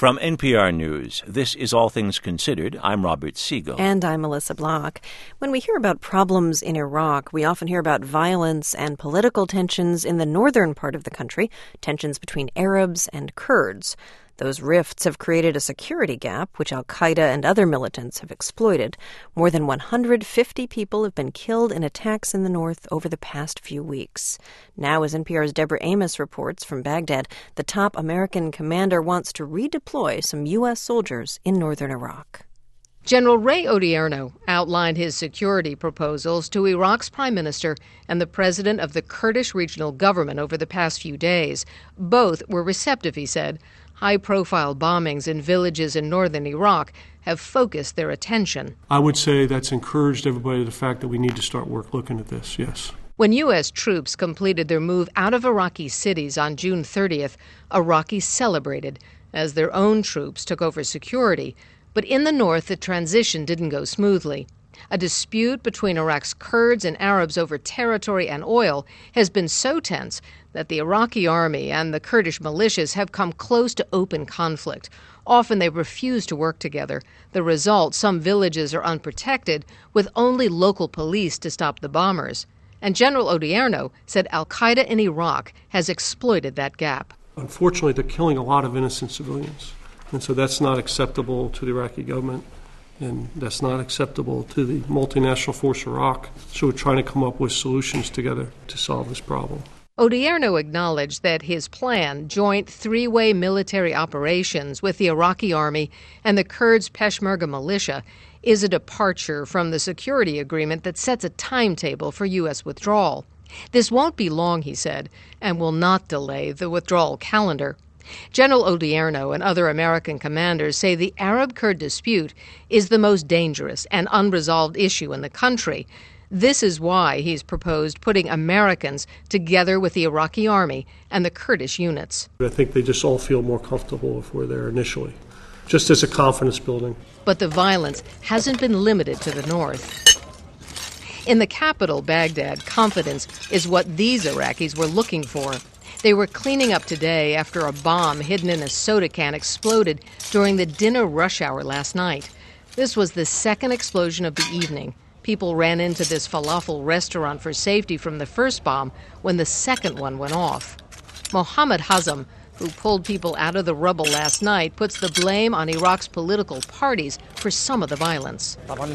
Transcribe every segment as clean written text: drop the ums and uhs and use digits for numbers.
From NPR News, this is All Things Considered. I'm Robert Siegel. And I'm Melissa Block. When we hear about problems in Iraq, we often hear about violence and political tensions in the northern part of the country, tensions between Arabs and Kurds. Those rifts have created a security gap, which al-Qaeda and other militants have exploited. More than 150 people have been killed in attacks in the north over the past few weeks. Now, as NPR's Deborah Amos reports from Baghdad, the top American commander wants to redeploy some U.S. soldiers in northern Iraq. General Ray Odierno outlined his security proposals to Iraq's prime minister and the president of the Kurdish regional government over the past few days. Both were receptive, he said. High-profile bombings in villages in northern Iraq have focused their attention. I would say that's encouraged everybody to the fact that we need to start looking at this, yes. When U.S. troops completed their move out of Iraqi cities on June 30th, Iraqis celebrated as their own troops took over security. But in the north, the transition didn't go smoothly. A dispute between Iraq's Kurds and Arabs over territory and oil has been so tense that the Iraqi army and the Kurdish militias have come close to open conflict. Often they refuse to work together. The result, some villages are unprotected, with only local police to stop the bombers. And General Odierno said al-Qaeda in Iraq has exploited that gap. Unfortunately, they're killing a lot of innocent civilians. And so that's not acceptable to the Iraqi government, and that's not acceptable to the multinational force Iraq. So we're trying to come up with solutions together to solve this problem. Odierno acknowledged that his plan, joint three-way military operations with the Iraqi army and the Kurds' Peshmerga militia, is a departure from the security agreement that sets a timetable for U.S. withdrawal. This won't be long, he said, and will not delay the withdrawal calendar. General Odierno and other American commanders say the Arab-Kurd dispute is the most dangerous and unresolved issue in the country. This is why he's proposed putting Americans together with the Iraqi army and the Kurdish units. I think they just all feel more comfortable if we're there initially, just as a confidence building. But the violence hasn't been limited to the north. In the capital, Baghdad, confidence is what these Iraqis were looking for. They were cleaning up today after a bomb hidden in a soda can exploded during the dinner rush hour last night. This was the second explosion of the evening. People ran into this falafel restaurant for safety from the first bomb when the second one went off. Mohammed Hazm, who pulled people out of the rubble last night, puts the blame on Iraq's political parties for some of the violence.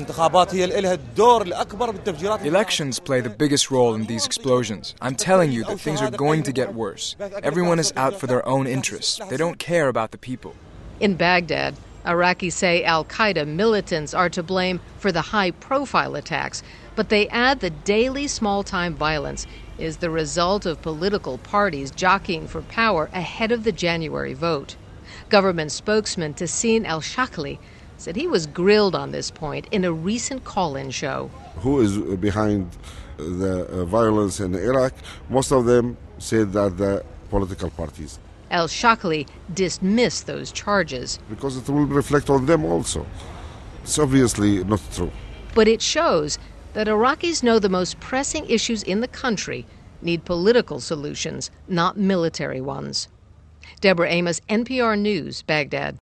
Elections play the biggest role in these explosions. I'm telling you that things are going to get worse. Everyone is out for their own interests. They don't care about the people. In Baghdad, Iraqis say al-Qaeda militants are to blame for the high-profile attacks, but they add the daily small-time violence is the result of political parties jockeying for power ahead of the January vote. Government spokesman Tassin al-Shakli said he was grilled on this point in a recent call-in show. Who is behind the violence in Iraq? Most of them said that the political parties. Al-Shakli dismissed those charges. Because it will reflect on them also. It's obviously not true. But it shows that Iraqis know the most pressing issues in the country need political solutions, not military ones. Deborah Amos, NPR News, Baghdad.